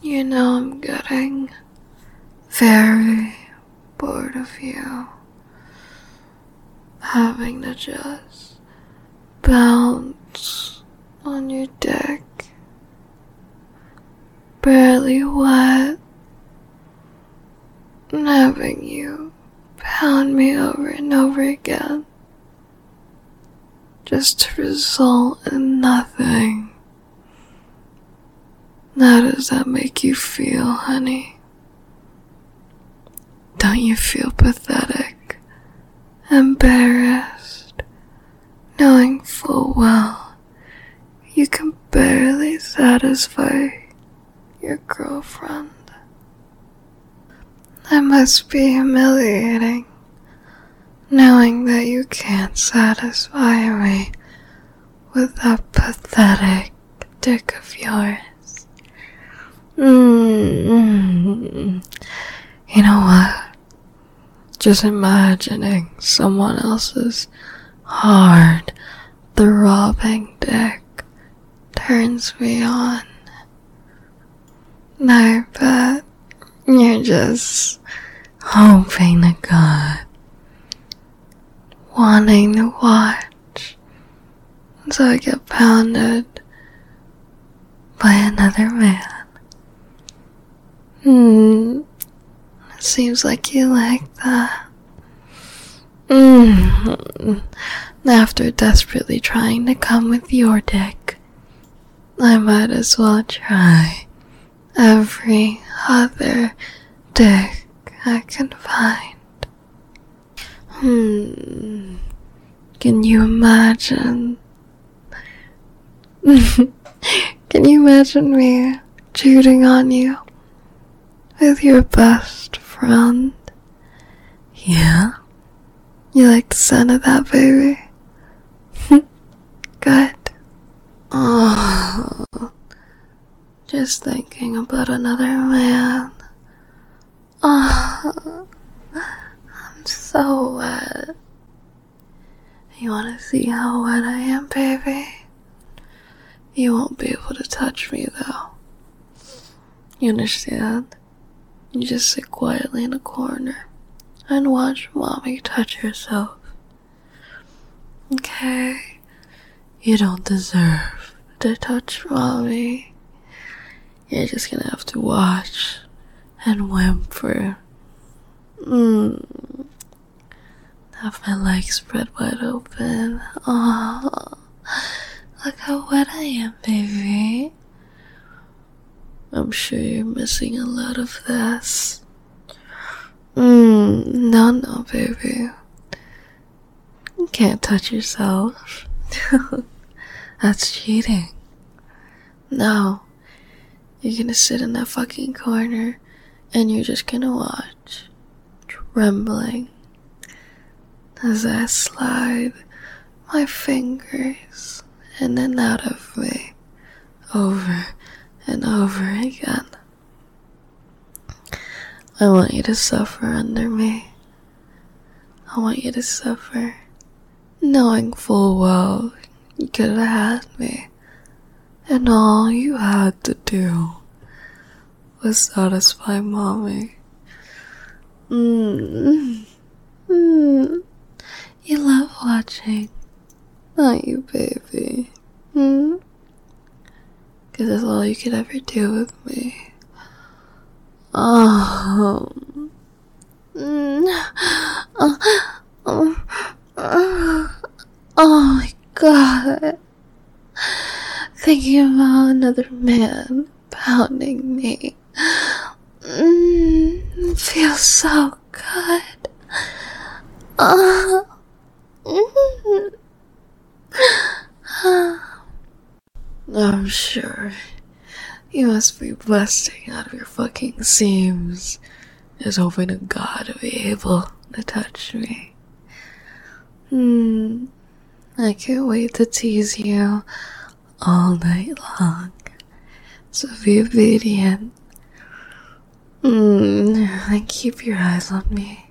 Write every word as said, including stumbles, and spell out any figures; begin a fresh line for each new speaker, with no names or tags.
You know I'm getting very bored of you. Having to just bounce on your dick. Barely wet. And having you pound me over and over again. Just to result in nothing. How does that make you feel, honey? Don't you feel pathetic, embarrassed, knowing full well you can barely satisfy your girlfriend? That must be humiliating, knowing that you can't satisfy me with that pathetic dick of yours. Mm-hmm. You know what? Just imagining someone else's hard, throbbing dick turns me on. And I bet you're just hoping to God, wanting to watch until I get pounded by another man. Hmm. It seems like you like that. Hmm. After desperately trying to come with your dick, I might as well try every other dick I can find. Hmm. Can you imagine? Can you imagine me cheating on you with your best friend? Yeah? You like the sound of that, baby? Good. Oh, just thinking about another man. Oh, I'm so wet. You wanna see how wet I am, baby? You won't be able to touch me, though. You understand? You just sit quietly in a corner and watch mommy touch herself. Okay? You don't deserve to touch mommy. You're just gonna have to watch and whimper. Mmm. Have my legs spread wide open. Oh, look how wet I am, baby. I'm sure you're missing a lot of this. Mmm, no, no, baby. You can't touch yourself. That's cheating. No, you're gonna sit in that fucking corner and you're just gonna watch, trembling, as I slide my fingers in and out of me, over and over again. I want you to suffer under me. I want you to suffer, knowing full well you could have had me, and all you had to do was satisfy mommy. Mmm. Mmm. You love watching, don't you, baby? Hmm? Cause that's all you could ever do with me. Oh. Mm. Oh. Oh. Oh. Oh my god. Thinking about another man pounding me. Mm. Feels so good. Oh. Mm. I'm sure you must be busting out of your fucking seams, just hoping to God to be able to touch me. Hmm, I can't wait to tease you all night long, so be obedient. Hmm, and keep your eyes on me.